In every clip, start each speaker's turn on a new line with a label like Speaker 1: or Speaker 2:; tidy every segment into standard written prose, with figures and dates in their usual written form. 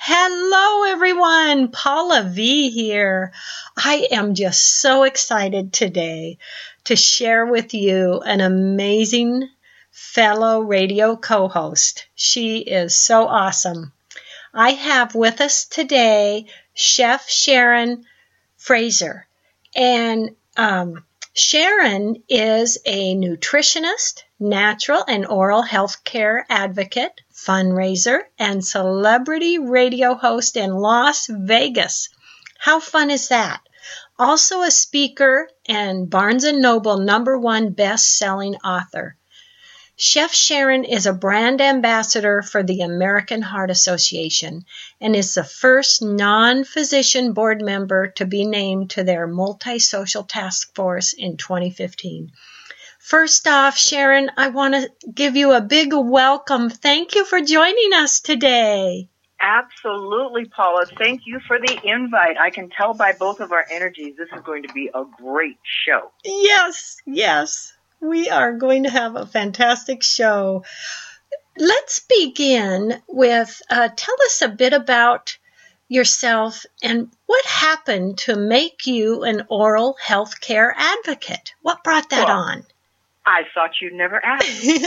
Speaker 1: Hello, everyone. Paula V here. I am just so excited today to share with you an amazing fellow radio co-host. She is so awesome. I have with us today Chef Sharon Fraser. And Sharon is a nutritionist, natural and oral health care advocate, fundraiser, and celebrity radio host in Las Vegas. How fun is that? Also a speaker and Barnes & Noble #1 best-selling author. Chef Sharon is a brand ambassador for the American Heart Association and is the first non-physician board member to be named to their multi-social task force in 2015. First off, Sharon, I want to give you a big welcome. Thank you for joining us today.
Speaker 2: Absolutely, Paula. Thank you for the invite. I can tell by both of our energies this is going to be a great show.
Speaker 1: Yes. We are going to have a fantastic show. Let's begin with tell us a bit about yourself and what happened to make you an oral health care advocate. What brought that on?
Speaker 2: I thought you'd never ask.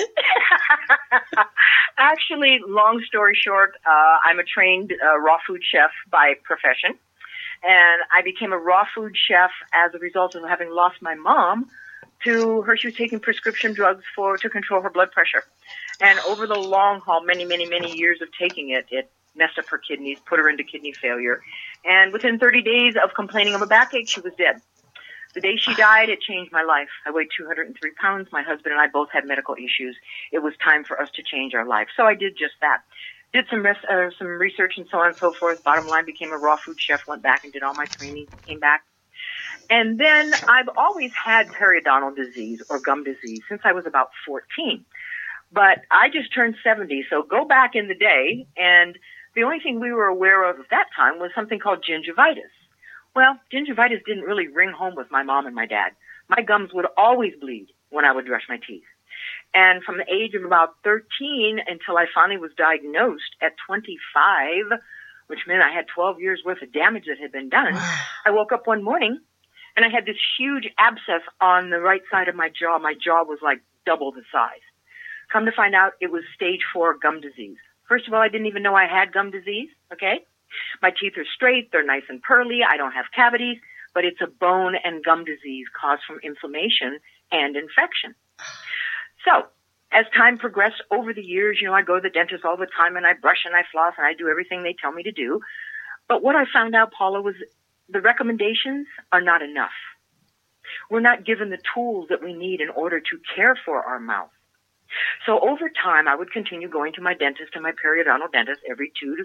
Speaker 2: Actually, long story short, I'm a trained raw food chef by profession, and I became a raw food chef as a result of having lost my mom to her. She was taking prescription drugs to control her blood pressure. And over the long haul, many years of taking it, it messed up her kidneys, put her into kidney failure. And within 30 days of complaining of a backache, she was dead. The day she died, it changed my life. I weighed 203 pounds. My husband and I both had medical issues. It was time for us to change our life. So I did just that. Did some research and so on and so forth. Bottom line, became a raw food chef, went back and did all my training, came back. And then I've always had periodontal disease or gum disease since I was about 14. But I just turned 70, so go back in the day, and the only thing we were aware of at that time was something called gingivitis. Well, gingivitis didn't really ring home with my mom and my dad. My gums would always bleed when I would brush my teeth. And from the age of about 13 until I finally was diagnosed at 25, which meant I had 12 years worth of damage that had been done, I woke up one morning and I had this huge abscess on the right side of my jaw. My jaw was like double the size. Come to find out, it was stage 4 gum disease. First of all, I didn't even know I had gum disease, okay? My teeth are straight, they're nice and pearly, I don't have cavities, but it's a bone and gum disease caused from inflammation and infection. So, as time progressed over the years, I go to the dentist all the time and I brush and I floss and I do everything they tell me to do. But what I found out, Paula, was the recommendations are not enough. We're not given the tools that we need in order to care for our mouth. So over time, I would continue going to my dentist and my periodontal dentist every 2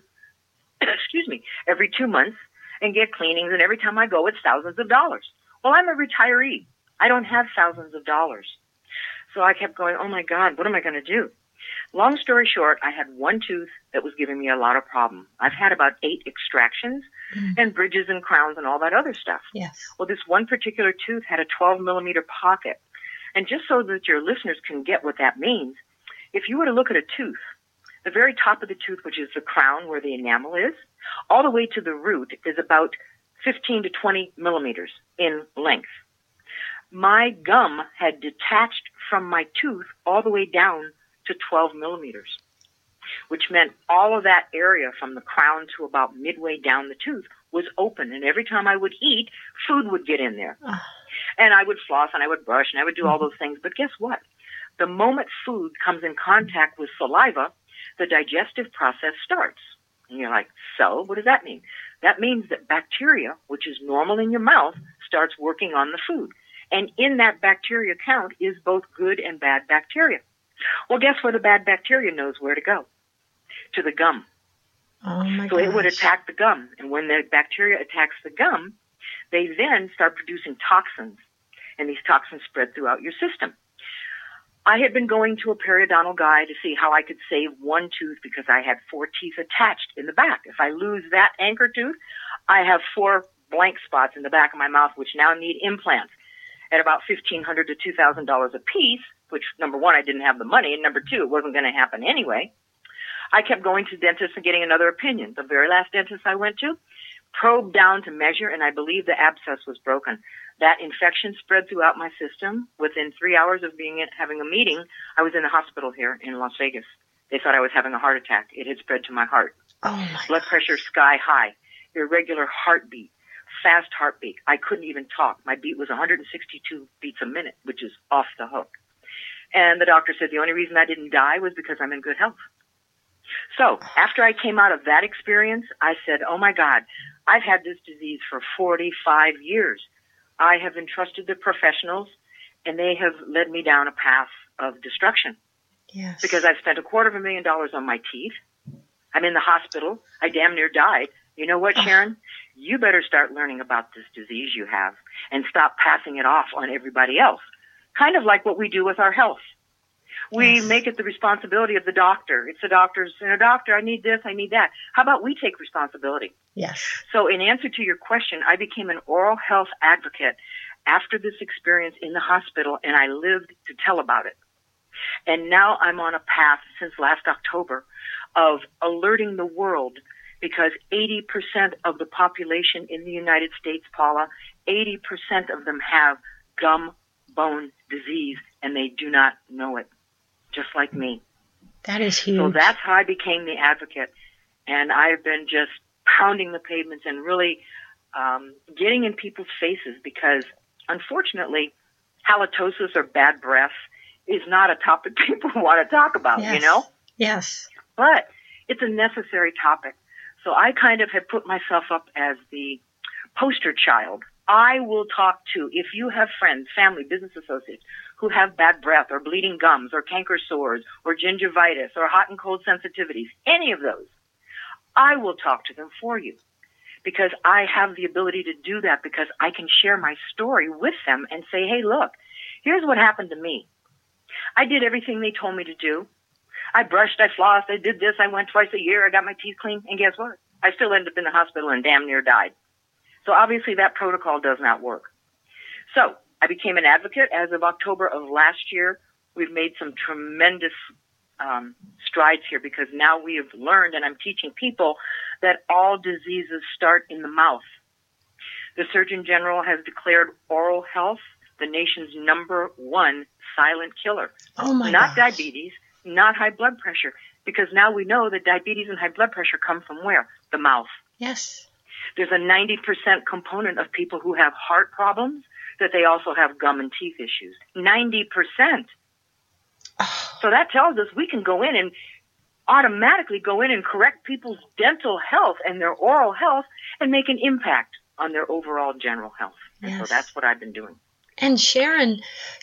Speaker 2: months and get cleanings. And every time I go, it's thousands of dollars. Well, I'm a retiree. I don't have thousands of dollars. So I kept going, oh my God, what am I going to do? Long story short, I had one tooth that was giving me a lot of problem. I've had about 8 extractions and bridges and crowns and all that other stuff.
Speaker 1: Yes.
Speaker 2: Well, this one particular tooth had a 12-millimeter pocket. And just so that your listeners can get what that means, if you were to look at a tooth, the very top of the tooth, which is the crown where the enamel is, all the way to the root is about 15 to 20 millimeters in length. My gum had detached from my tooth all the way down to 12 millimeters, which meant all of that area from the crown to about midway down the tooth was open. And every time I would eat, food would get in there. And I would floss and I would brush and I would do all those things. But guess what? The moment food comes in contact with saliva, the digestive process starts. And you're like, so what does that mean? That means that bacteria, which is normal in your mouth, starts working on the food. And in that bacteria count is both good and bad bacteria. Well, guess where the bad bacteria knows where to go? To the gum.
Speaker 1: Oh my
Speaker 2: So
Speaker 1: gosh.
Speaker 2: it would attack the gum. And when the bacteria attacks the gum, they then start producing toxins. And these toxins spread throughout your system. I had been going to a periodontal guy to see how I could save one tooth because I had 4 teeth attached in the back. If I lose that anchor tooth, I have 4 blank spots in the back of my mouth, which now need implants at about $1,500 to $2,000 a piece, which, number one, I didn't have the money, and number two, it wasn't going to happen anyway. I kept going to dentists and getting another opinion. The very last dentist I went to probed down to measure, and I believe the abscess was broken. That infection spread throughout my system. Within 3 hours of having a meeting, I was in the hospital here in Las Vegas. They thought I was having a heart attack. It had spread to my heart.
Speaker 1: Oh my
Speaker 2: Blood pressure sky high, irregular heartbeat, fast heartbeat. I couldn't even talk. My beat was 162 beats a minute, which is off the hook. And the doctor said the only reason I didn't die was because I'm in good health. So after I came out of that experience, I said, oh my God, I've had this disease for 45 years. I have entrusted the professionals, and they have led me down a path of destruction.
Speaker 1: Yes.
Speaker 2: Because I've spent $250,000 on my teeth. I'm in the hospital. I damn near died. You know what, Sharon? You better start learning about this disease you have and stop passing it off on everybody else. Kind of like what we do with our health. We make it the responsibility of the doctor. It's the doctor's, doctor, I need this, I need that. How about we take responsibility?
Speaker 1: Yes.
Speaker 2: So in answer to your question, I became an oral health advocate after this experience in the hospital, and I lived to tell about it. And now I'm on a path since last October of alerting the world, because 80% of the population in the United States, Paula, 80% of them have gum bone disease, and they do not know it, just like me.
Speaker 1: That is huge.
Speaker 2: So that's how I became the advocate. And I've been just pounding the pavements and really getting in people's faces, because unfortunately, halitosis or bad breath is not a topic people want to talk about,
Speaker 1: Yes.
Speaker 2: you know?
Speaker 1: Yes.
Speaker 2: But it's a necessary topic. So I kind of have put myself up as the poster child. I will talk to, if you have friends, family, business associates who have bad breath or bleeding gums or canker sores or gingivitis or hot and cold sensitivities, any of those, I will talk to them for you, because I have the ability to do that, because I can share my story with them and say, hey, look, here's what happened to me. I did everything they told me to do. I brushed, I flossed, I did this, I went twice a year, I got my teeth clean, and guess what? I still ended up in the hospital and damn near died. So obviously that protocol does not work. So I became an advocate as of October of last year. We've made some tremendous strides here, because now we have learned, and I'm teaching people, that all diseases start in the mouth. The Surgeon General has declared oral health the nation's #1 silent killer.
Speaker 1: Oh my
Speaker 2: Not
Speaker 1: gosh.
Speaker 2: diabetes, not high blood pressure, because now we know that diabetes and high blood pressure come from where? The mouth.
Speaker 1: Yes.
Speaker 2: There's a 90% component of people who have heart problems that they also have gum and teeth issues. 90%. So that tells us we can go in and automatically go in and correct people's dental health and their oral health and make an impact on their overall general health. And so
Speaker 1: Yes.
Speaker 2: that's what I've been doing.
Speaker 1: And Sharon,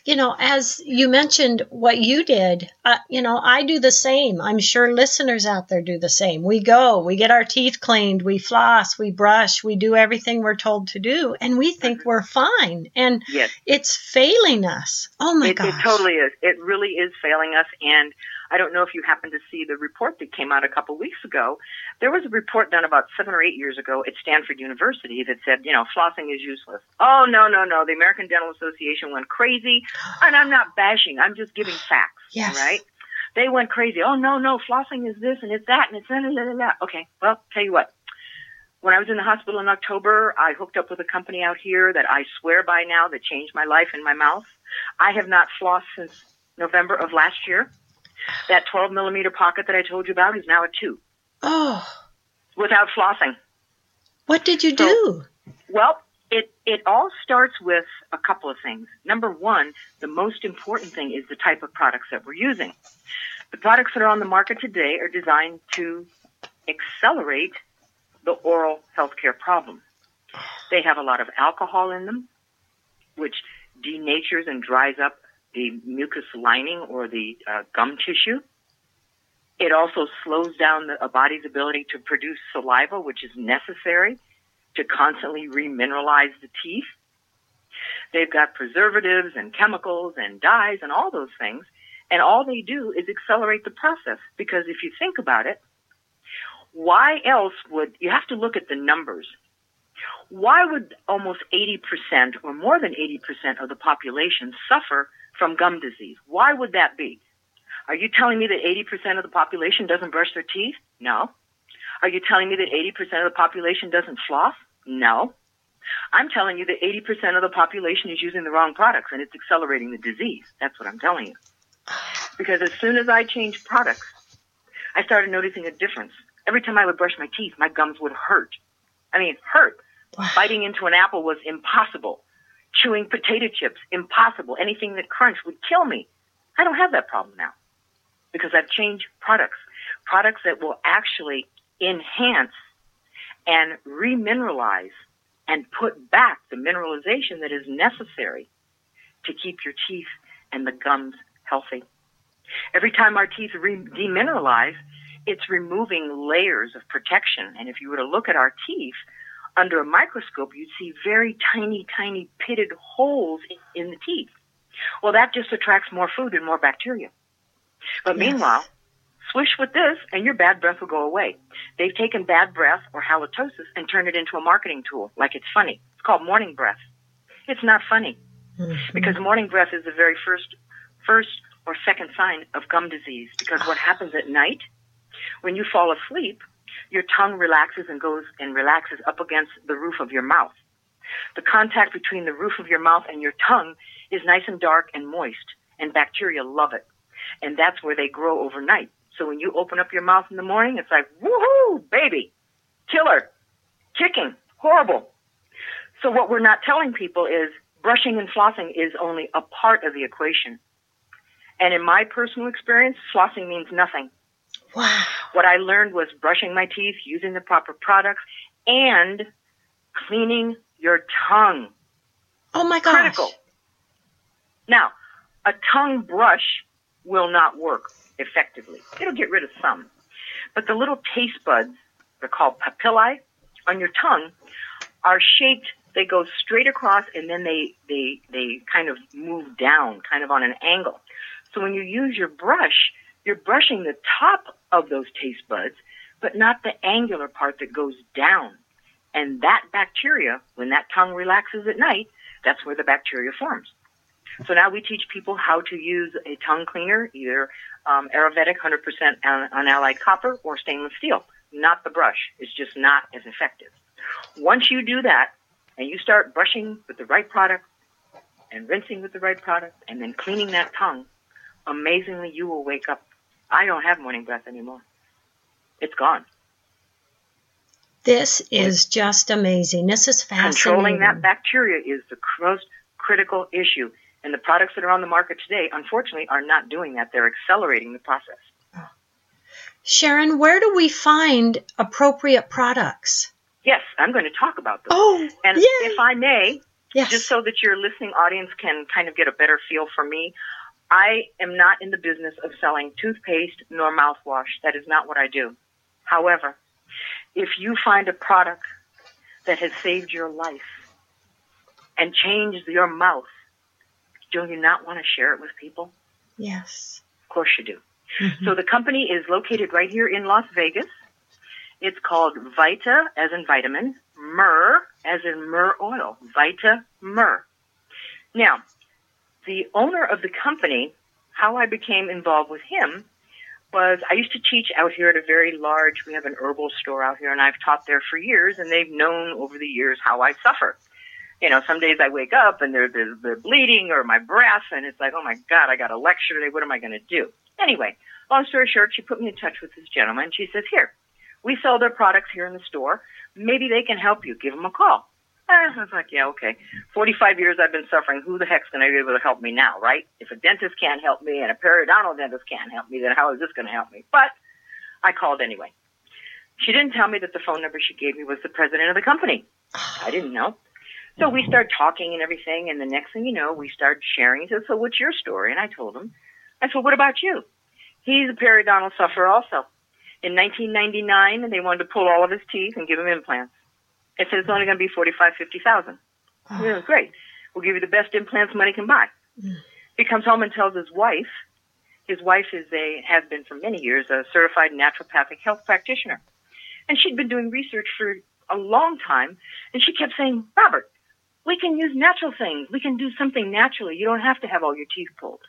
Speaker 1: as you mentioned what you did, I do the same. I'm sure listeners out there do the same. We get our teeth cleaned, we floss, we brush, we do everything we're told to do, and we think we're fine. And
Speaker 2: Yes.
Speaker 1: it's failing us. Oh my gosh.
Speaker 2: It totally is. It really is failing us. And I don't know if you happened to see the report that came out a couple weeks ago. There was a report done about 7 or 8 years ago at Stanford University that said, flossing is useless. Oh, no. The American Dental Association went crazy. And I'm not bashing. I'm just giving facts.
Speaker 1: Yes.
Speaker 2: Right? They went crazy. Oh, no, flossing is this and it's that and it's that. Okay, well, tell you what. When I was in the hospital in October, I hooked up with a company out here that I swear by now that changed my life and my mouth. I have not flossed since November of last year. That 12-millimeter pocket that I told you about is now a 2.
Speaker 1: Oh.
Speaker 2: Without flossing.
Speaker 1: What did you do?
Speaker 2: Well, it all starts with a couple of things. Number one, the most important thing is the type of products that we're using. The products that are on the market today are designed to accelerate the oral healthcare problem. They have a lot of alcohol in them, which denatures and dries up the mucus lining or the gum tissue. It also slows down a body's ability to produce saliva, which is necessary to constantly remineralize the teeth. They've got preservatives and chemicals and dyes and all those things, and all they do is accelerate the process. Because if you think about it, why else would you have to look at the numbers? Why would almost 80% or more than 80% of the population suffer from gum disease? Why would that be? Are you telling me that 80% of the population doesn't brush their teeth? No. Are you telling me that 80% of the population doesn't floss? No. I'm telling you that 80% of the population is using the wrong products and it's accelerating the disease. That's what I'm telling you. Because as soon as I changed products, I started noticing a difference. Every time I would brush my teeth, my gums would hurt. I mean, hurt.
Speaker 1: Wow.
Speaker 2: Biting into an apple was impossible. Chewing potato chips, impossible. Anything that crunched would kill me. I don't have that problem now because I've changed products. Products that will actually enhance and remineralize and put back the mineralization that is necessary to keep your teeth and the gums healthy. Every time our teeth demineralize, it's removing layers of protection. And if you were to look at our teeth under a microscope, you'd see very tiny, tiny pitted holes in the teeth. Well, that just attracts more food and more bacteria. But meanwhile, swish with this and your bad breath will go away. They've taken bad breath or halitosis and turned it into a marketing tool like it's funny. It's called morning breath. It's not funny because morning breath is the very first or second sign of gum disease, because what happens at night, when you fall asleep, your tongue relaxes and goes and relaxes up against the roof of your mouth. The contact between the roof of your mouth and your tongue is nice and dark and moist, and bacteria love it. And that's where they grow overnight. So when you open up your mouth in the morning, it's like, woohoo, baby, killer, kicking, horrible. So what we're not telling people is brushing and flossing is only a part of the equation. And in my personal experience, flossing means nothing.
Speaker 1: Wow.
Speaker 2: What I learned was brushing my teeth, using the proper products, and cleaning your tongue.
Speaker 1: Oh, my gosh.
Speaker 2: Critical. Now, a tongue brush will not work effectively. It'll get rid of some. But the little taste buds, they're called papillae, on your tongue are shaped. They go straight across, and then they kind of move down, kind of on an angle. So when you use your brush, you're brushing the top of those taste buds, but not the angular part that goes down. And that bacteria, when that tongue relaxes at night, that's where the bacteria forms. So now we teach people how to use a tongue cleaner, either Ayurvedic 100% unalloyed copper or stainless steel. Not the brush. It's just not as effective. Once you do that, and you start brushing with the right product and rinsing with the right product and then cleaning that tongue, amazingly, you will wake up. I don't have morning breath anymore. It's gone.
Speaker 1: This is just amazing. This is fascinating.
Speaker 2: Controlling that bacteria is the most critical issue. And the products that are on the market today, unfortunately, are not doing that. They're accelerating the process.
Speaker 1: Sharon, where do we find appropriate products?
Speaker 2: Yes, I'm going to talk about those.
Speaker 1: Oh,
Speaker 2: and
Speaker 1: yay.
Speaker 2: If I may,
Speaker 1: yes.
Speaker 2: Just so that your listening audience can kind of get a better feel for me, I am not in the business of selling toothpaste nor mouthwash. That is not what I do. However, if you find a product that has saved your life and changed your mouth, do you not want to share it with people?
Speaker 1: Yes.
Speaker 2: Of course you do. Mm-hmm. So the company is located right here in Las Vegas. It's called Vita, as in vitamin, myrrh, as in myrrh oil, Vita Myrrh. Now, the owner of the company, how I became involved with him was I used to teach out here at a very large, we have an herbal store out here, and I've taught there for years, and they've known over the years how I suffer. You know, some days I wake up and there's bleeding or my breath, and it's like, oh my God, I got a lecture today. What am I going to do? Anyway, long story short, she put me in touch with this gentleman. She says, here, we sell their products here in the store. Maybe they can help you. Give them a call. I was like, yeah, okay. 45 years I've been suffering. Who the heck's going to be able to help me now, right? If a dentist can't help me and a periodontal dentist can't help me, then how is this going to help me? But I called anyway. She didn't tell me that the phone number she gave me was the president of the company. I didn't know. So we started talking and everything, and the next thing you know, we started sharing. He said, so what's your story? And I told him. I said, what about you? He's a periodontal sufferer also. In 1999, they wanted to pull all of his teeth and give him implants. I said, it's only going to be $45,000-$50,000. Oh. Great. We'll give you the best implants money can buy. He comes home and tells his wife is has been for many years a certified naturopathic health practitioner. And she'd been doing research for a long time, and she kept saying, Robert, we can use natural things. We can do something naturally. You don't have to have all your teeth pulled.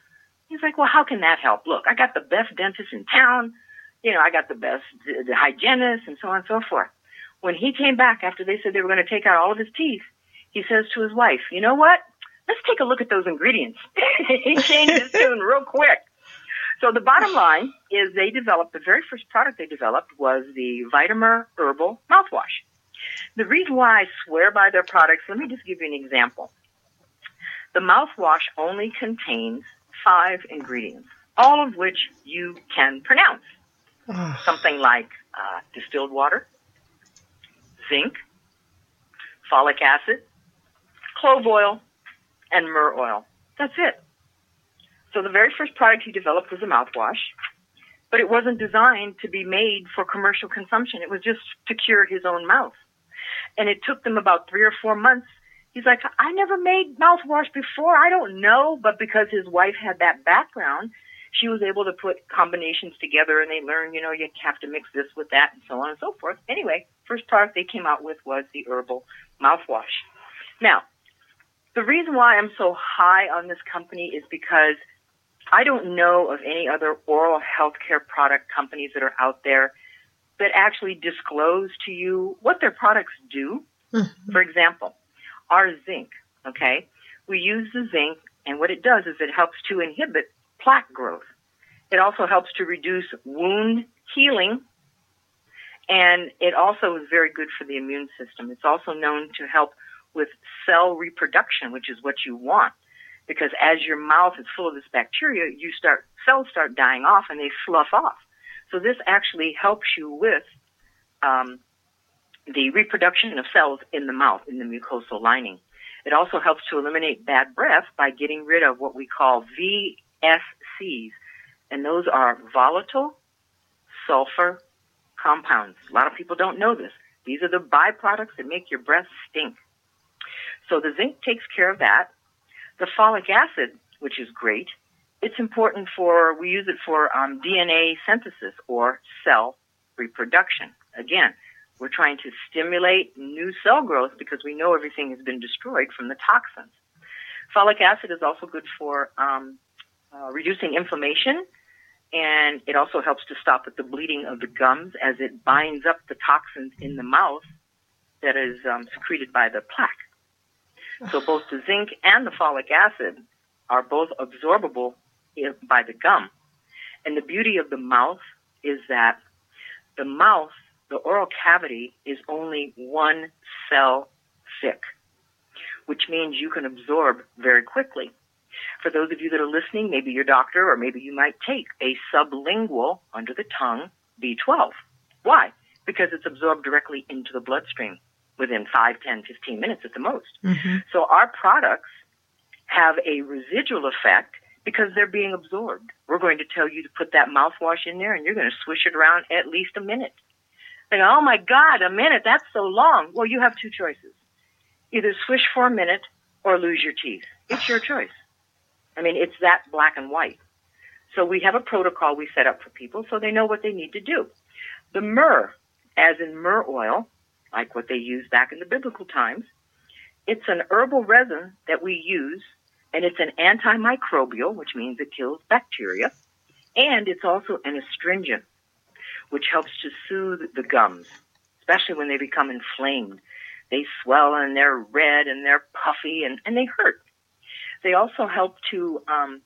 Speaker 2: He's like, well, how can that help? Look, I got the best dentist in town. I got the best the hygienist and so on and so forth. When he came back after they said they were going to take out all of his teeth, he says to his wife, you know what? Let's take a look at those ingredients. He changed his tune real quick. So the bottom line is the very first product they developed was the Vitamer Herbal Mouthwash. The reason why I swear by their products, let me just give you an example. The mouthwash only contains 5 ingredients, all of which you can pronounce. Something like distilled water, zinc, folic acid, clove oil, and myrrh oil. That's it. So the very first product he developed was a mouthwash, but it wasn't designed to be made for commercial consumption. It was just to cure his own mouth. And it took them about 3 or 4 months. He's like, I never made mouthwash before. I don't know. But because his wife had that background, she was able to put combinations together, and they learned, you have to mix this with that and so on and so forth. Anyway, first product they came out with was the herbal mouthwash. Now, the reason why I'm so high on this company is because I don't know of any other oral healthcare product companies that are out there that actually disclose to you what their products do. Mm-hmm. For example, our zinc, okay? We use the zinc, and what it does is it helps to inhibit plaque growth. It also helps to reduce wound healing, and it also is very good for the immune system. It's also known to help with cell reproduction, which is what you want, because as your mouth is full of this bacteria, cells start dying off and they slough off. So this actually helps you with the reproduction of cells in the mouth, in the mucosal lining. It also helps to eliminate bad breath by getting rid of what we call VSCs, and those are volatile sulfur compounds. A lot of people don't know this. These are the byproducts that make your breath stink. So the zinc takes care of that. The folic acid, which is great, it's important we use it for DNA synthesis or cell reproduction. Again, we're trying to stimulate new cell growth because we know everything has been destroyed from the toxins. Folic acid is also good for reducing inflammation, and it also helps to stop with the bleeding of the gums as it binds up the toxins in the mouth that is secreted by the plaque. So both the zinc and the folic acid are both absorbable by the gum. And the beauty of the mouth is that the oral cavity is only 1 cell thick, which means you can absorb very quickly. For those of you that are listening, maybe your doctor or maybe you might take a sublingual, under the tongue, B12. Why? Because it's absorbed directly into the bloodstream within 5, 10, 15 minutes at the most. Mm-hmm. So our products have a residual effect because they're being absorbed. We're going to tell you to put that mouthwash in there, and you're going to swish it around at least a minute. Like, oh my God, a minute, that's so long. Well, you have 2 choices. Either swish for a minute or lose your teeth. It's your choice. I mean, it's that black and white. So we have a protocol we set up for people so they know what they need to do. The myrrh, as in myrrh oil, like what they used back in the biblical times, it's an herbal resin that we use, and it's an antimicrobial, which means it kills bacteria, and it's also an astringent, which helps to soothe the gums, especially when they become inflamed. They swell and they're red and they're puffy and they hurt. They also help to,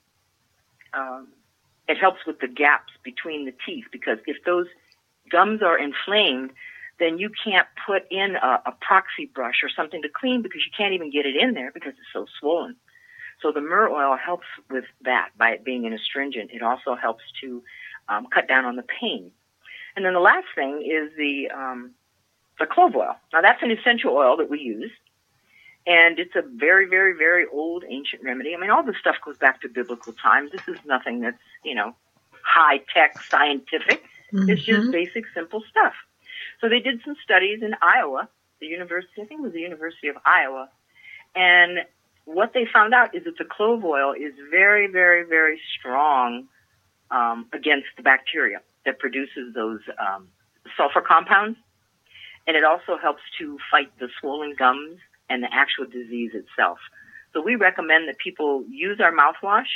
Speaker 2: it helps with the gaps between the teeth, because if those gums are inflamed, then you can't put in a proxy brush or something to clean because you can't even get it in there because it's so swollen. So the myrrh oil helps with that by it being an astringent. It also helps to cut down on the pain. And then the last thing is the clove oil. Now that's an essential oil that we use, and it's a very, very, very old ancient remedy. I mean, all this stuff goes back to biblical times. This is nothing that's, high-tech scientific. Mm-hmm. It's just basic, simple stuff. So they did some studies in Iowa, the university, I think it was the University of Iowa, and what they found out is that the clove oil is very, very, very strong against the bacteria that produces those sulfur compounds, and it also helps to fight the swollen gums and the actual disease itself. So we recommend that people use our mouthwash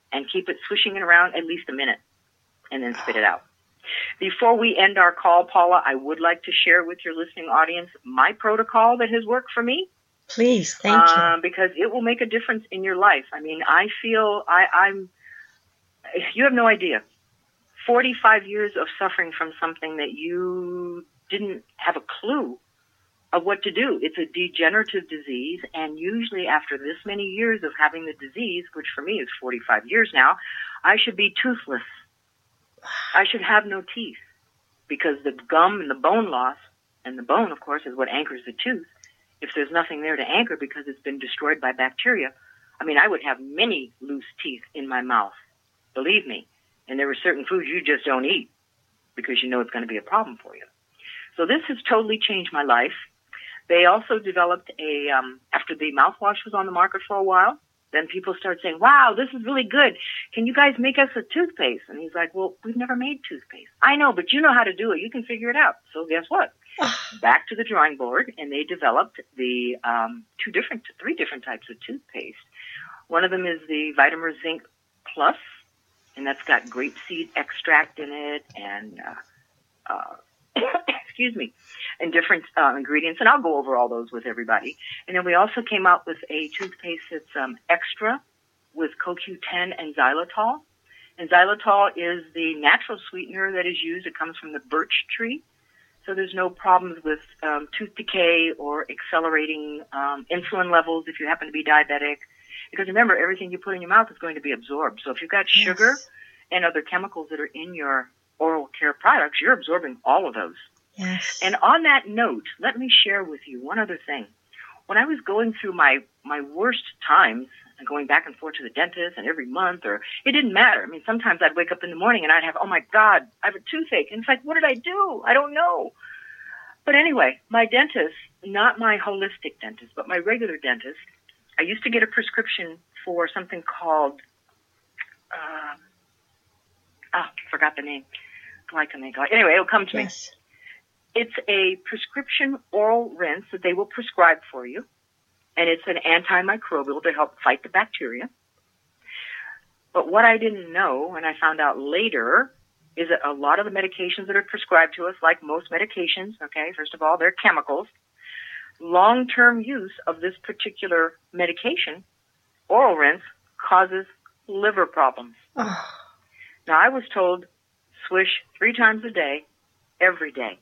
Speaker 2: and keep it swishing it around at least a minute and then spit it out. Before we end our call, Paula, I would like to share with your listening audience my protocol that has worked for me.
Speaker 1: Please, thank you.
Speaker 2: Because it will make a difference in your life. I mean, I feel you have no idea. 45 years of suffering from something that you didn't have a clue of what to do. It's a degenerative disease, and usually after this many years of having the disease, which for me is 45 years now, I should be toothless. I should have no teeth, because the gum and the bone loss, and the bone, of course, is what anchors the tooth. If there's nothing there to anchor because it's been destroyed by bacteria, I mean, I would have many loose teeth in my mouth, believe me. And there were certain foods you just don't eat because you know it's going to be a problem for you. So this has totally changed my life. They also developed after the mouthwash was on the market for a while, then people started saying, wow, this is really good. Can you guys make us a toothpaste? And he's like, well, we've never made toothpaste. I know, but you know how to do it. You can figure it out. So guess what? Back to the drawing board, and they developed the three different types of toothpaste. One of them is the Vitamer Zinc Plus, and that's got grapeseed extract in it and excuse me, and different ingredients. And I'll go over all those with everybody. And then we also came out with a toothpaste that's extra with CoQ10 and xylitol. And xylitol is the natural sweetener that is used. It comes from the birch tree. So there's no problems with tooth decay or accelerating insulin levels if you happen to be diabetic. Because remember, everything you put in your mouth is going to be absorbed. So if you've got sugar and other chemicals that are in your oral care products, you're absorbing all of those.
Speaker 1: Yes.
Speaker 2: And on that note, let me share with you one other thing. When I was going through my worst times, and going back and forth to the dentist and every month, or it didn't matter. I mean, sometimes I'd wake up in the morning and I'd have, oh my God, I have a toothache. And it's like, what did I do? I don't know. But anyway, my dentist, not my holistic dentist, but my regular dentist, I used to get a prescription for something called, forgot the name. Anyway, it'll come to me. It's a prescription oral rinse that they will prescribe for you. And it's an antimicrobial to help fight the bacteria. But what I didn't know, and I found out later, is that a lot of the medications that are prescribed to us, like most medications, okay, first of all, they're chemicals. Long-term use of this particular medication, oral rinse, causes liver problems.
Speaker 1: Oh.
Speaker 2: Now, I was told swish 3 times a day, every day.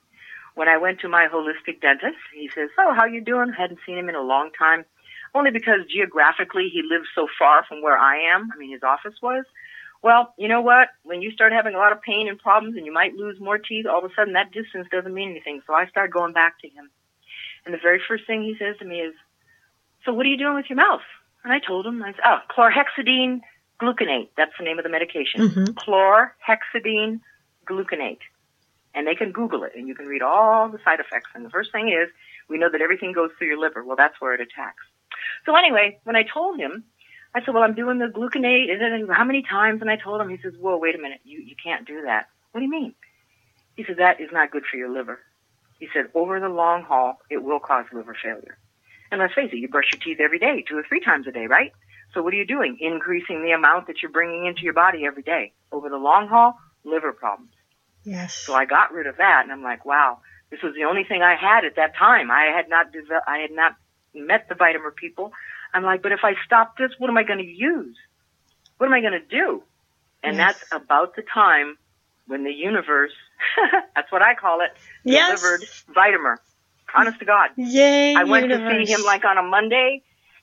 Speaker 2: When I went to my holistic dentist, he says, oh, how you doing? Hadn't seen him in a long time, only because geographically he lives so far from where I am. I mean, his office was. Well, you know what? When you start having a lot of pain and problems and you might lose more teeth, all of a sudden that distance doesn't mean anything. So I started going back to him. And the very first thing he says to me is, so what are you doing with your mouth? And I told him, chlorhexidine gluconate. That's the name of the medication. Mm-hmm. Chlorhexidine gluconate. And they can Google it, and you can read all the side effects. And the first thing is, we know that everything goes through your liver. Well, that's where it attacks. So anyway, when I told him, I said, well, I'm doing the gluconate. And how many times? And I told him, he says, whoa, wait a minute. You can't do that. What do you mean? He said, that is not good for your liver. He said, over the long haul, it will cause liver failure. And let's face it, you brush your teeth every day, 2 or 3 times a day, right? So what are you doing? Increasing the amount that you're bringing into your body every day. Over the long haul, liver problems.
Speaker 1: Yes.
Speaker 2: So I got rid of that, and I'm like, wow, this was the only thing I had at that time. I had not met the Vitamer people. I'm like, but if I stop this, what am I going to use? What am I going to do? And that's about the time when the universe, that's what I call it, delivered Vitamer. Honest to God.
Speaker 1: Yay,
Speaker 2: I went
Speaker 1: universe.
Speaker 2: to see him like on a Monday,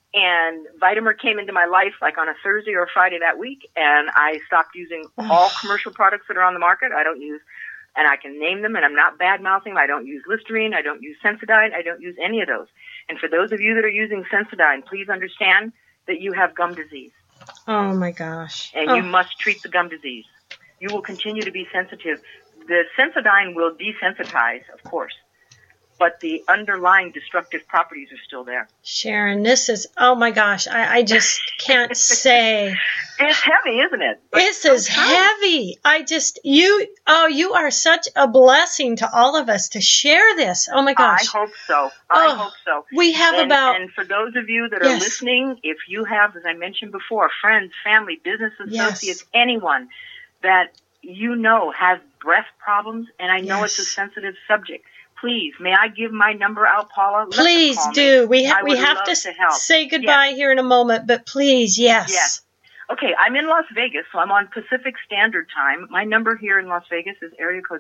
Speaker 2: and Vitamer came into my life like on a Thursday or Friday that week, and I stopped using all commercial products that are on the market. I don't use, and I can name them, and I'm not bad-mouthing. I don't use Listerine. I don't use Sensodyne. I don't use any of those. And for those of you that are using Sensodyne, please understand that you have gum disease.
Speaker 1: Oh, my gosh.
Speaker 2: And you must treat the gum disease. You will continue to be sensitive. The Sensodyne will desensitize, of course. but the underlying destructive properties are still there.
Speaker 1: Sharon, this is, oh my gosh, I just can't say.
Speaker 2: It's heavy, isn't it?
Speaker 1: This is heavy. You are such a blessing to all of us to share this. Oh my gosh.
Speaker 2: I hope so. I hope so.
Speaker 1: We have
Speaker 2: And for those of you that are listening, if you have, as I mentioned before, friends, family, business associates, anyone that you know has breath problems, and I know it's a sensitive subject, please, may I give my number out, Paula?
Speaker 1: Please do. We have to say goodbye here in a moment, but please, yes.
Speaker 2: Okay, I'm in Las Vegas, so I'm on Pacific Standard Time. My number here in Las Vegas is area code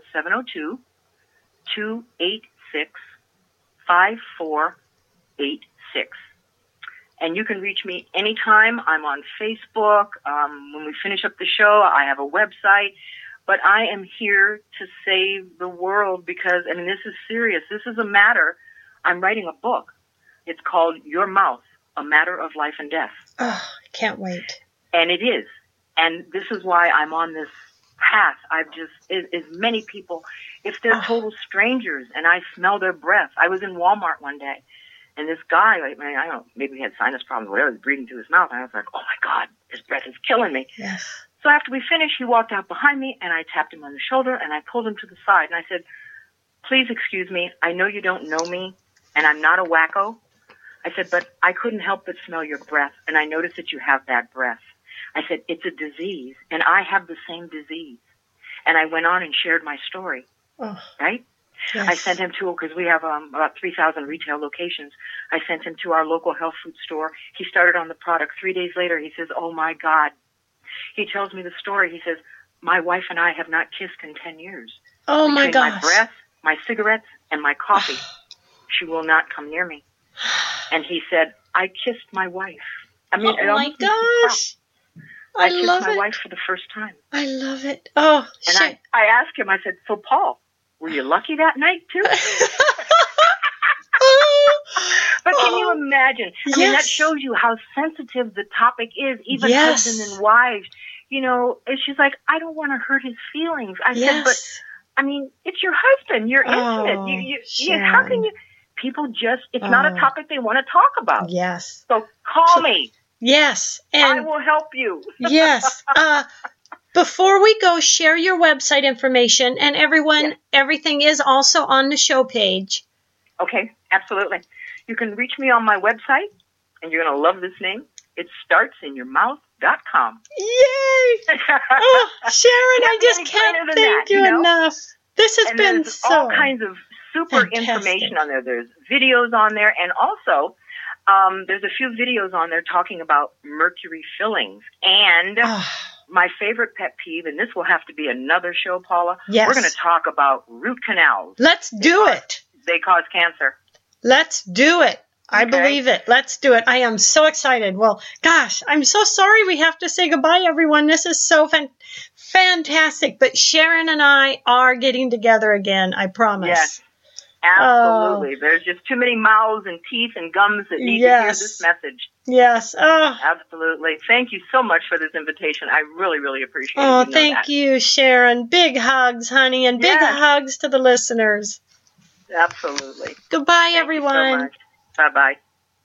Speaker 2: 702-286-5486. And you can reach me anytime. I'm on Facebook. When we finish up the show, I have a website. But I am here to save the world because, I mean, this is serious. This is a matter. I'm writing a book. It's called Your Mouth, A Matter of Life and Death.
Speaker 1: Oh, I can't wait.
Speaker 2: And it is. And this is why I'm on this path. As many people, if they're total strangers and I smell their breath. I was in Walmart one day, and this guy, I don't know, maybe he had sinus problems, whatever, was breathing through his mouth. And I was like, oh my God, his breath is killing me.
Speaker 1: Yes.
Speaker 2: So after we finished, he walked out behind me, and I tapped him on the shoulder, and I pulled him to the side, and I said, please excuse me. I know you don't know me, and I'm not a wacko. I said, but I couldn't help but smell your breath, and I noticed that you have bad breath. I said, it's a disease, and I have the same disease. And I went on and shared my story, right? Yes. I sent him because we have about 3,000 retail locations. I sent him to our local health food store. He started on the product. 3 days later, he says, oh, my God. He tells me the story. He says, my wife and I have not kissed in 10 years.
Speaker 1: Oh, my gosh.
Speaker 2: My breath, my cigarettes, and my coffee. She will not come near me. And he said, I kissed my wife. I mean,
Speaker 1: oh, my gosh.
Speaker 2: I kissed my wife for the first time.
Speaker 1: I love it. Oh,
Speaker 2: and I asked him, I said, so, Paul, were you lucky that night, too? But can you imagine? I mean, that shows you how sensitive the topic is, even husbands and wives. You know, and she's like, I don't want to hurt his feelings. I said, but, I mean, it's your husband. You're intimate. How can you? People it's not a topic they want to talk about.
Speaker 1: Yes.
Speaker 2: So call me.
Speaker 1: Yes. And
Speaker 2: I will help you.
Speaker 1: Yes. Before we go, share your website information. And everyone, everything is also on the show page.
Speaker 2: Okay, absolutely. You can reach me on my website, and you're going to love this name. It startsinyourmouth.com.
Speaker 1: Yay! Oh, Sharon, I just can't thank you enough. This has been so
Speaker 2: all kinds of super information on there. There's videos on there, and also there's a few videos on there talking about mercury fillings. And my favorite pet peeve, and this will have to be another show, Paula, we're going to talk about root canals.
Speaker 1: Let's do it.
Speaker 2: They cause cancer. Let's
Speaker 1: do it. I believe it. Let's do it. I am so excited. Well, gosh, I'm so sorry we have to say goodbye, everyone. This is so fantastic. But Sharon and I are getting together again, I promise.
Speaker 2: Yes, absolutely. There's just too many mouths and teeth and gums that need to hear this message.
Speaker 1: Yes.
Speaker 2: Absolutely. Thank you so much for this invitation. I really, really appreciate it.
Speaker 1: Oh, thank you, Sharon. Big hugs, honey, and big hugs to the listeners.
Speaker 2: Absolutely.
Speaker 1: Goodbye, everyone.
Speaker 2: Thank you so much. Bye-bye.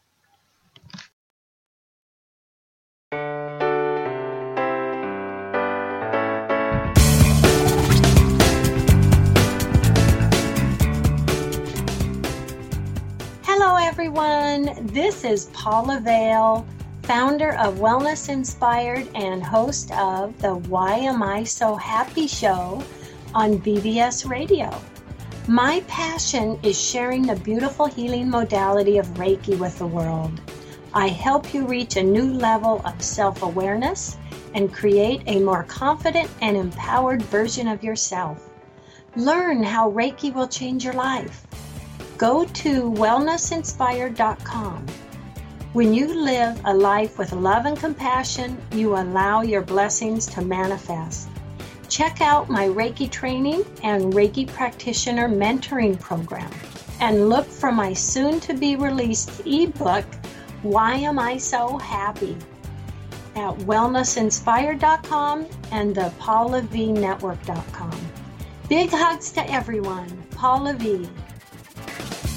Speaker 1: Hello, everyone. This is Paula Vale, founder of Wellness Inspired and host of the Why Am I So Happy show on BBS Radio. My passion is sharing the beautiful healing modality of Reiki with the world. I help you reach a new level of self-awareness and create a more confident and empowered version of yourself. Learn how Reiki will change your life. Go to wellnessinspired.com. When you live a life with love and compassion, you allow your blessings to manifest. Check out my Reiki training and Reiki practitioner mentoring program, and look for my soon-to-be-released ebook, Why Am I So Happy, at wellnessinspired.com and the paulavnetwork.com. Big hugs to everyone. Paula V.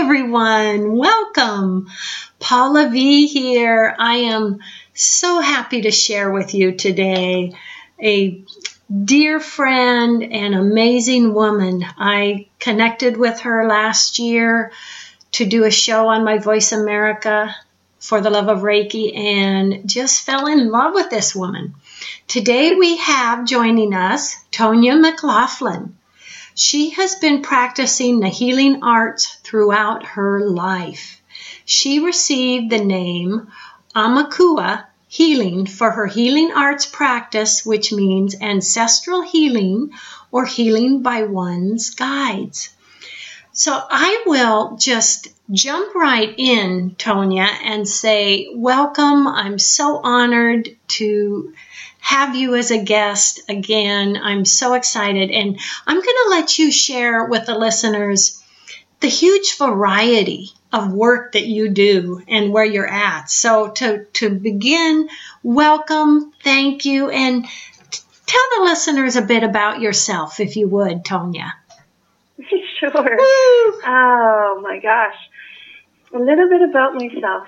Speaker 1: everyone. Welcome. Paula V here. I am so happy to share with you today a dear friend and amazing woman. I connected with her last year to do a show on my Voice America for the Love of Reiki and just fell in love with this woman. Today we have joining us Tonya McLaughlin. She has been practicing the healing arts throughout her life. She received the name Amakua Healing for her healing arts practice, which means ancestral healing or healing by one's guides. So I will just jump right in, Tonya, and say, welcome. I'm so honored to have you as a guest again. I'm so excited. And I'm going to let you share with the listeners the huge variety of work that you do and where you're at. So to begin, welcome, thank you, and tell the listeners a bit about yourself, if you would, Tonya.
Speaker 3: Sure.
Speaker 1: Woo!
Speaker 3: Oh my gosh. A little bit about myself.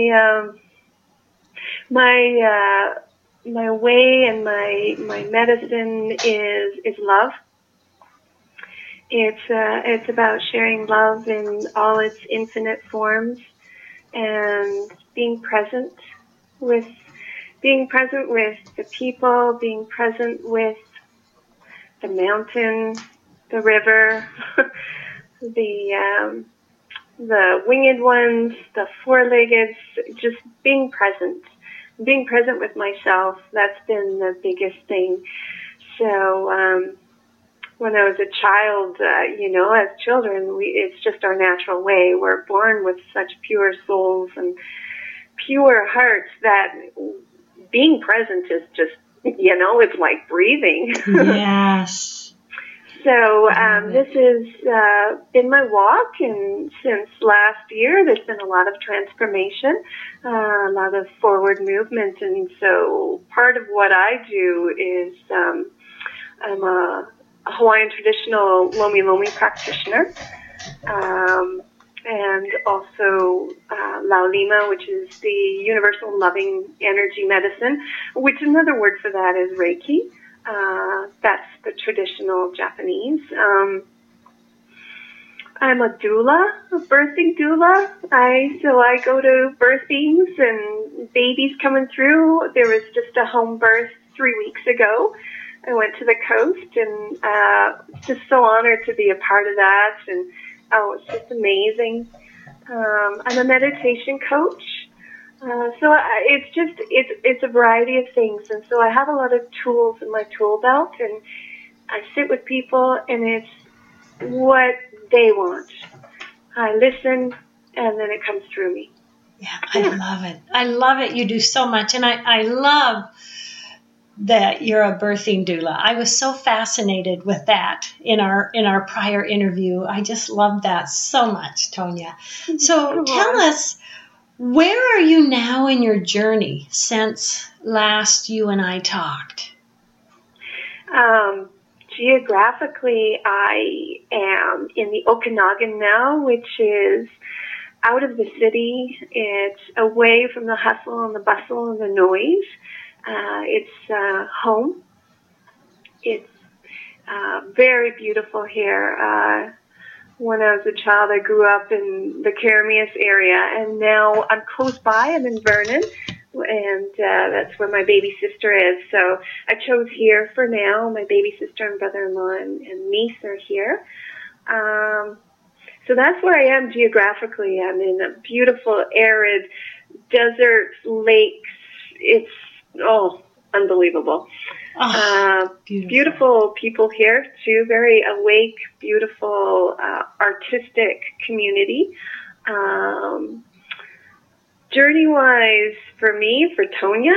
Speaker 3: My way and my medicine is love. It's about sharing love in all its infinite forms and being present with the people, being present with the mountain, the river, the winged ones, the four-legged, just being present with myself. That's been the biggest thing. So when I was a child, as children, it's just our natural way. We're born with such pure souls and pure hearts that being present is just, it's like breathing.
Speaker 1: Yes.
Speaker 3: So this has been my walk, and since last year, there's been a lot of transformation, a lot of forward movement, and so part of what I do is I'm a Hawaiian traditional Lomi Lomi practitioner, and also Laulima, which is the universal loving energy medicine, which another word for that is Reiki. That's the traditional Japanese. I'm a doula, a birthing doula. So I go to birthings and babies coming through. There was just a home birth 3 weeks ago. I went to the coast and just so honored to be a part of that. And it's just amazing. I'm a meditation coach. So it's a variety of things, and so I have a lot of tools in my tool belt, and I sit with people, and it's what they want. I listen, and then it comes through me.
Speaker 1: Yeah, I love it. I love it. You do so much, and I love that you're a birthing doula. I was so fascinated with that in our prior interview. I just love that so much, Tonya. So tell us, where are you now in your journey since last you and I talked?
Speaker 3: Geographically, I am in the Okanagan now, which is out of the city. It's away from the hustle and the bustle and the noise. It's home. It's very beautiful here. When I was a child, I grew up in the Karameas area, and now I'm close by. I'm in Vernon, and that's where my baby sister is. So I chose here for now. My baby sister and brother-in-law and niece are here. So that's where I am geographically. I'm in a beautiful, arid desert, lakes. It's, unbelievable. Beautiful people here too, very awake, beautiful, artistic community. Journey-wise, for me, for Tonya,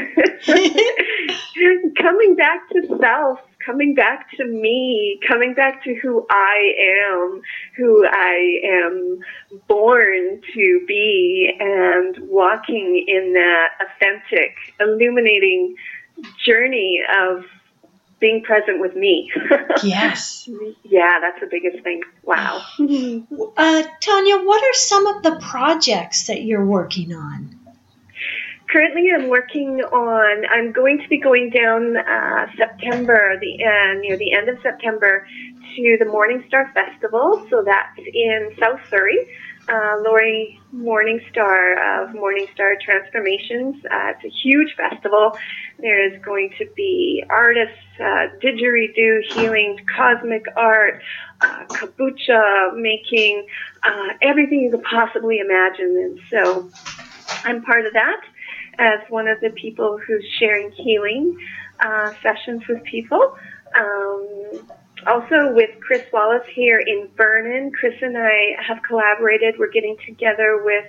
Speaker 3: coming back to self, coming back to me, coming back to who I am born to be, and walking in that authentic, illuminating journey of being present with me.
Speaker 1: Yes.
Speaker 3: Yeah, that's the biggest thing. Wow.
Speaker 1: Tanya, what are some of the projects that you're working on?
Speaker 3: Currently, I'm going to be going down September, near the end of September, to the Morningstar Festival. So that's in South Surrey. Lori Morningstar of Morningstar Transformations. It's a huge festival. There is going to be artists, didgeridoo, healing, cosmic art, kombucha making, everything you could possibly imagine. And so I'm part of that as one of the people who's sharing healing sessions with people. Also with Chris Wallace here in Vernon. Chris and I have collaborated. We're getting together with,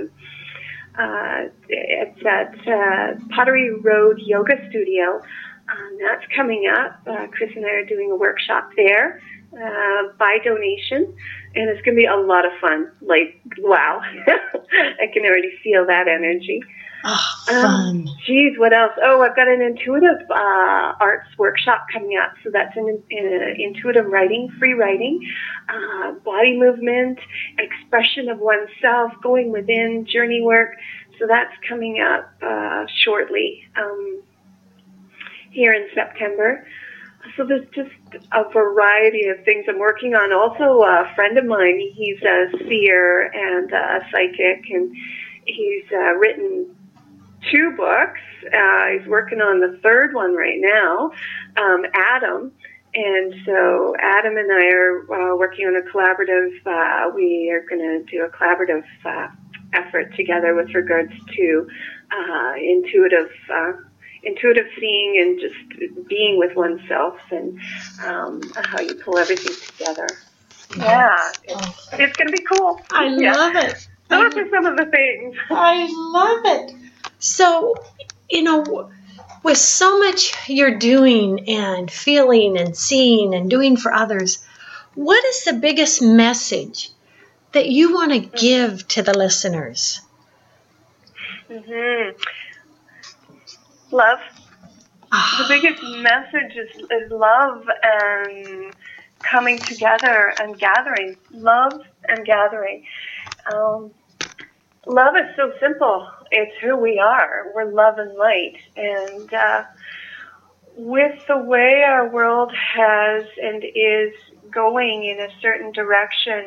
Speaker 3: it's at Pottery Road Yoga Studio. That's coming up. Chris and I are doing a workshop there by donation. And it's going to be a lot of fun. Like, wow. I can already feel that energy.
Speaker 1: Oh, fun.
Speaker 3: Geez, what else? Oh, I've got an intuitive arts workshop coming up. So that's an intuitive writing, free writing, body movement, expression of oneself, going within, journey work. So that's coming up shortly here in September. So there's just a variety of things I'm working on. Also, a friend of mine, he's a seer and a psychic, and he's written 2 books. He's working on the 3rd one right now, Adam. And so Adam and I are working on a collaborative, we are going to do a collaborative effort together with regards to intuitive seeing and just being with oneself, and how you pull everything together. Yeah, it's going to be cool.
Speaker 1: I love it.
Speaker 3: Those are some of the things.
Speaker 1: I love it. So, with so much you're doing and feeling and seeing and doing for others, what is the biggest message that you want to give to the listeners?
Speaker 3: Mm-hmm. Love. The biggest message is love and coming together and gathering. Love and gathering. Love is so simple. It's who we are. We're love and light. And with the way our world has and is going in a certain direction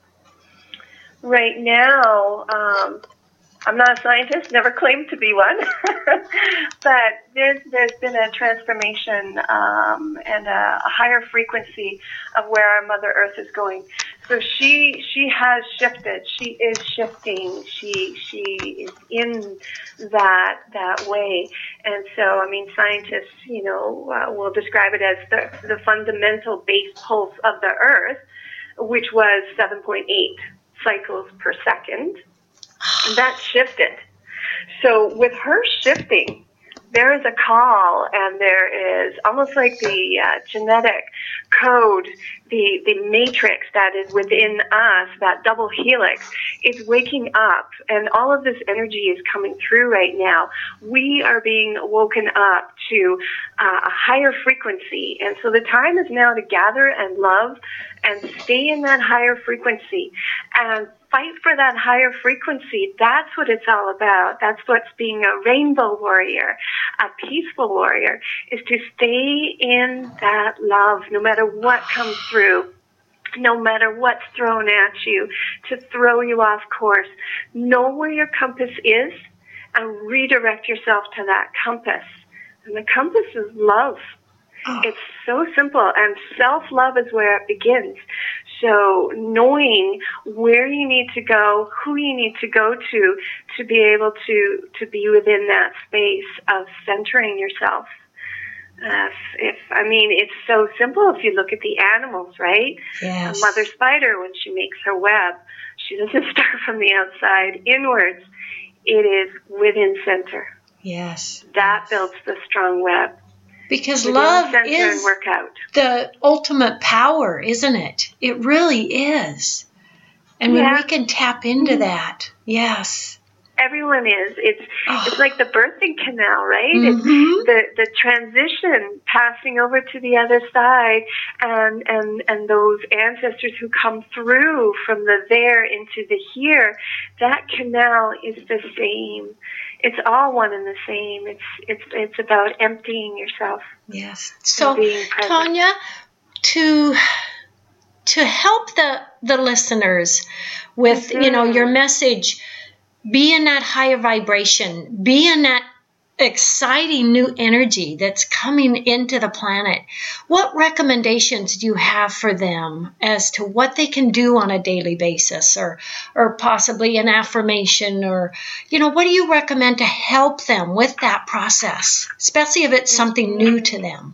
Speaker 3: right now, I'm not a scientist, never claimed to be one, but there's been a transformation and a higher frequency of where our Mother Earth is going. So she has shifted. She is shifting. She is in that way. And so, I mean, scientists, will describe it as the fundamental base pulse of the Earth, which was 7.8 cycles per second. And that shifted. So with her shifting, there is a call, and there is almost like the genetic code, the matrix that is within us, that double helix, is waking up, and all of this energy is coming through right now. We are being woken up to a higher frequency, and so the time is now to gather and love and stay in that higher frequency and fight for that higher frequency. That's what it's all about. That's what's being a rainbow warrior, a peaceful warrior, is to stay in that love no matter what comes through, no matter what's thrown at you to throw you off course. Know where your compass is and redirect yourself to that compass. And the compass is love. It's so simple, and self-love is where it begins. So knowing where you need to go, who you need to go to be able to be within that space of centering yourself. It's so simple if you look at the animals, right?
Speaker 1: Yes.
Speaker 3: A mother spider, when she makes her web, she doesn't start from the outside inwards. It is within center.
Speaker 1: Yes.
Speaker 3: That builds the strong web.
Speaker 1: Because love is the ultimate power, isn't it? It really is. And when we can tap into that, yes.
Speaker 3: Everyone is. It's like the birthing canal, right?
Speaker 1: Mm-hmm.
Speaker 3: It's the transition, passing over to the other side, and those ancestors who come through from the there into the here. That canal is the same. It's all one and the same. It's about emptying yourself.
Speaker 1: Yes. So,
Speaker 3: being present.
Speaker 1: Tonya, to help the listeners with your message, be in that higher vibration, be in that exciting new energy that's coming into the planet. What recommendations do you have for them as to what they can do on a daily basis, or possibly an affirmation, or what do you recommend to help them with that process, especially if it's something new to them?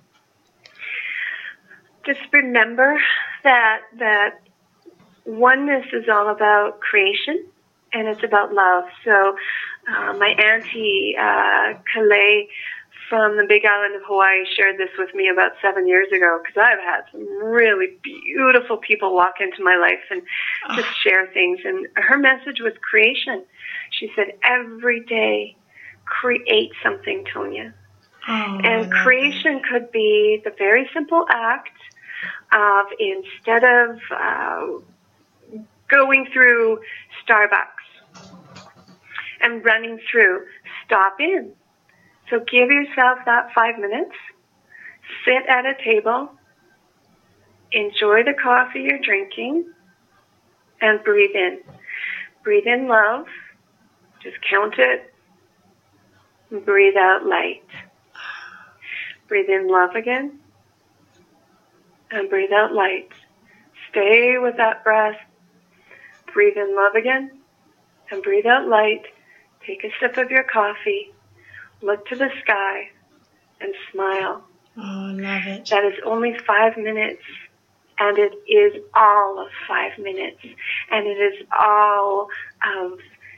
Speaker 3: Just remember that oneness is all about creation, and it's about love. So my auntie, Kalei, from the Big Island of Hawaii, shared this with me about 7 years ago, because I've had some really beautiful people walk into my life and just share things. And her message was creation. She said, every day, create something, Tonya. And creation could be the very simple act of, instead of going through Starbucks and running through, stop in. So give yourself that 5 minutes, sit at a table, enjoy the coffee you're drinking, and breathe in. Breathe in love, just count it, and breathe out light. Breathe in love again, and breathe out light. Stay with that breath. Breathe in love again, and breathe out light. Take a sip of your coffee. Look to the sky and smile.
Speaker 1: Oh, I love it.
Speaker 3: That is only 5 minutes, and it is all of 5 minutes, and it is all of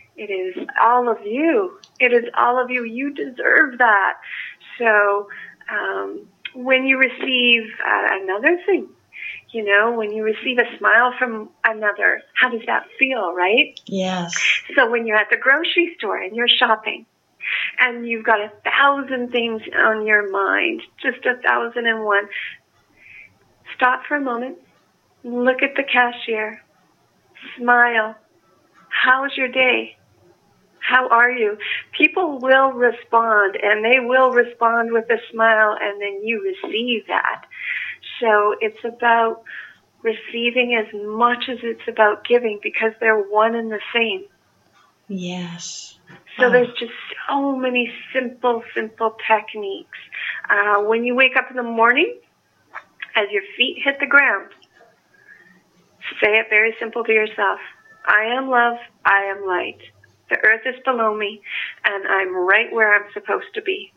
Speaker 3: you. It is all of you. You deserve that. So when you receive another thing, when you receive a smile from another, how does that feel, right?
Speaker 1: Yes.
Speaker 3: So when you're at the grocery store and you're shopping, and you've got 1,000 things on your mind, just 1,001. Stop for a moment. Look at the cashier. Smile. How's your day? How are you? People will respond, and they will respond with a smile, and then you receive that. So it's about receiving as much as it's about giving, because they're one and the same.
Speaker 1: Yes.
Speaker 3: So there's just so many simple techniques. When you wake up in the morning, as your feet hit the ground, say it very simple to yourself. I am love, I am light. The earth is below me, and I'm right where I'm supposed to be.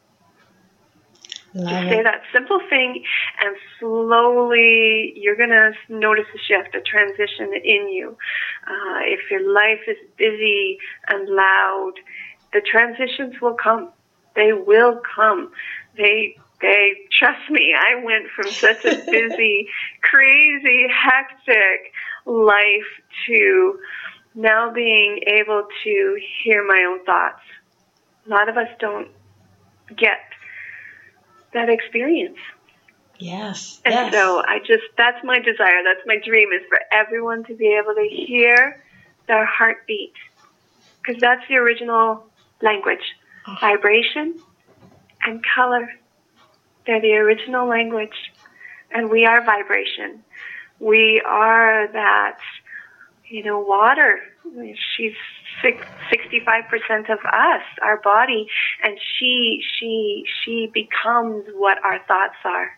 Speaker 3: Just say that simple thing, and slowly you're going to notice a shift, a transition in you. If your life is busy and loud, the transitions will come. They will come. They trust me, I went from such a busy, crazy, hectic life to now being able to hear my own thoughts. A lot of us don't get that experience.
Speaker 1: Yes.
Speaker 3: And so that's my desire, that's my dream, is for everyone to be able to hear their heartbeat. Because that's the original language. Vibration and color. They're the original language. And we are vibration. We are that, water. She's 65% of us, our body, and she becomes what our thoughts are.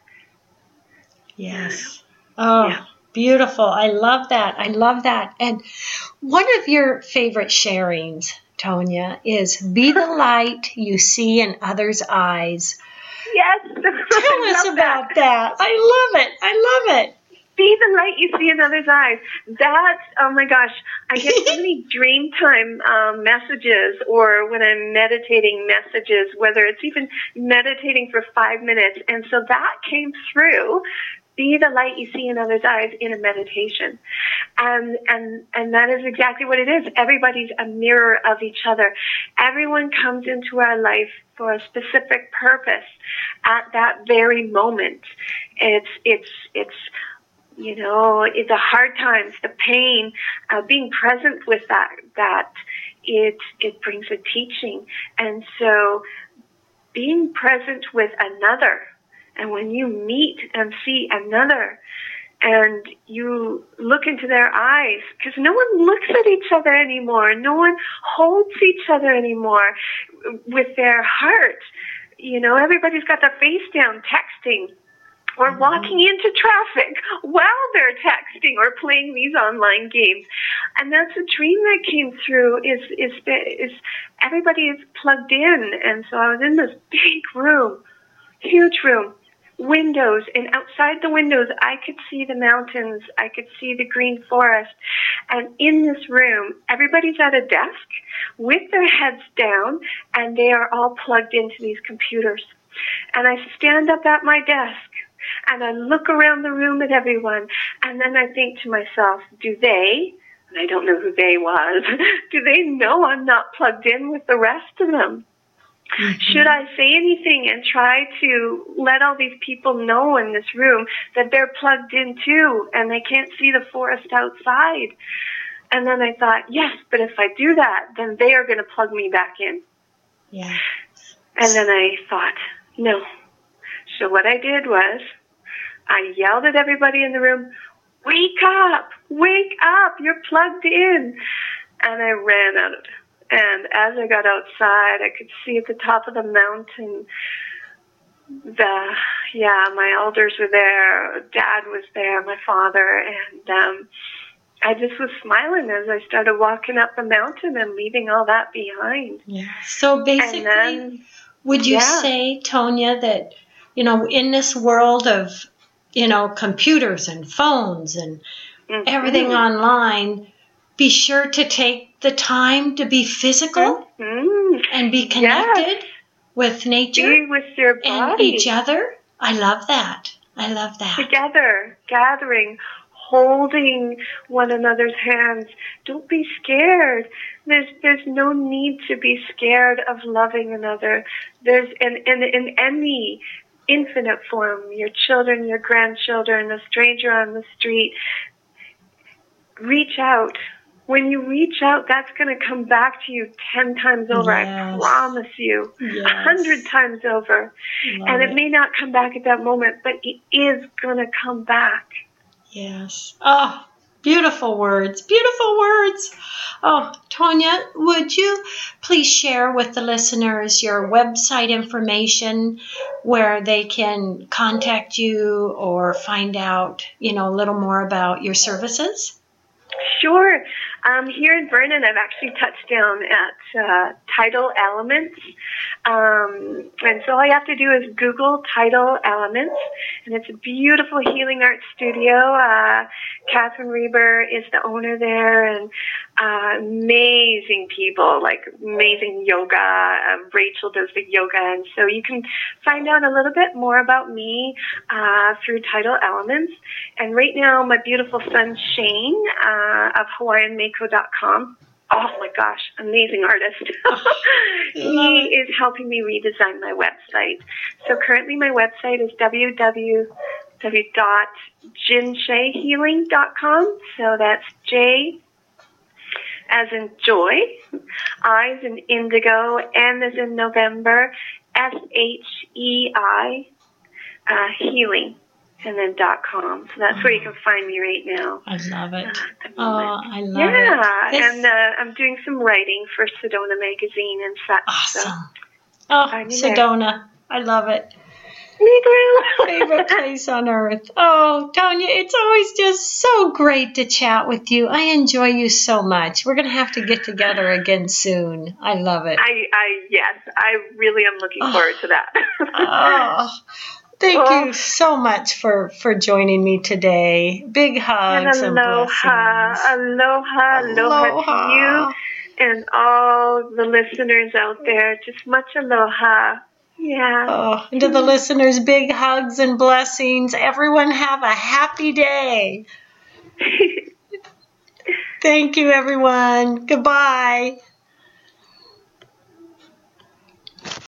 Speaker 1: Yes. Oh, yeah. Beautiful. I love that. And one of your favorite sharings, Tonya, is be the light you see in others' eyes.
Speaker 3: Yes.
Speaker 1: Tell us about that. I love it.
Speaker 3: Be the light you see in others' eyes. That's, oh my gosh, I get so many dream time messages, or when I'm meditating messages, whether it's even meditating for 5 minutes. And so that came through Be the light you see in others' eyes in a meditation. And that is exactly what it is. Everybody's a mirror of each other. Everyone comes into our life for a specific purpose at that very moment. It's the hard times, the pain, being present with that it brings a teaching. And so being present with another, and when you meet and see another, and you look into their eyes, because no one looks at each other anymore. No one holds each other anymore with their heart. Everybody's got their face down texting or walking into traffic while they're texting or playing these online games. And that's a dream that came through is everybody is plugged in. And so I was in this big room, huge room, windows, and outside the windows I could see the mountains, I could see the green forest. And in this room, everybody's at a desk with their heads down, and they are all plugged into these computers. And I stand up at my desk, and I look around the room at everyone, and then I think to myself, do they, and I don't know who they was, do they know I'm not plugged in with the rest of them? Mm-hmm. Should I say anything and try to let all these people know in this room that they're plugged in too, and they can't see the forest outside? And then I thought, yes, but if I do that, then they are going to plug me back in.
Speaker 1: Yeah.
Speaker 3: And then I thought, no. So what I did was I yelled at everybody in the room, wake up, you're plugged in. And I ran out. And as I got outside, I could see at the top of the mountain, my elders were there, Dad was there, my father, and I just was smiling as I started walking up the mountain and leaving all that behind.
Speaker 1: Yeah. So basically, would you say, Tonya, that, in this world of, computers and phones and everything online, be sure to take the time to be physical and be connected with nature,
Speaker 3: be with your body
Speaker 1: and each other? I love that.
Speaker 3: Together, gathering, holding one another's hands. Don't be scared. There's no need to be scared of loving another. There's in any infinite form, your children, your grandchildren, a stranger on the street. Reach out. When you reach out, that's going to come back to you 10 times over. Yes. I promise you. Yes. 100 times over. And it may not come back at that moment, but it is going to come back.
Speaker 1: Yes. Oh, beautiful words. Beautiful words. Oh, Tonya, would you please share with the listeners your website information where they can contact you or find out, a little more about your services?
Speaker 3: Sure. Here in Vernon, I've actually touched down at Tidal Elements. And so all you have to do is Google Tidal Elements, and it's a beautiful healing art studio. Catherine Reber is the owner there, and amazing people, like amazing yoga. Rachel does the yoga, and so you can find out a little bit more about me through Tidal Elements. And right now, my beautiful son Shane of HawaiianMako.com. Oh my gosh, amazing artist. He is helping me redesign my website. So currently my website is www.jinshehealing.com. So that's J as in joy, I as in indigo, N as in November, SHEI, healing. And then .com. So that's where you can find me right now.
Speaker 1: I love it. I love it.
Speaker 3: Yeah, and I'm doing some writing for Sedona Magazine and such.
Speaker 1: Awesome. Sedona. I love it.
Speaker 3: Me too.
Speaker 1: Favorite place on earth. Oh, Tonya, it's always just so great to chat with you. I enjoy you so much. We're going to have to get together again soon. I love it.
Speaker 3: Yes, I really am looking forward to that.
Speaker 1: Thank you so much for joining me today. Big hugs and blessings.
Speaker 3: Aloha to you and all the listeners out there. Just much aloha. Yeah.
Speaker 1: Oh, and to the listeners, big hugs and blessings. Everyone have a happy day. Thank you, everyone. Goodbye.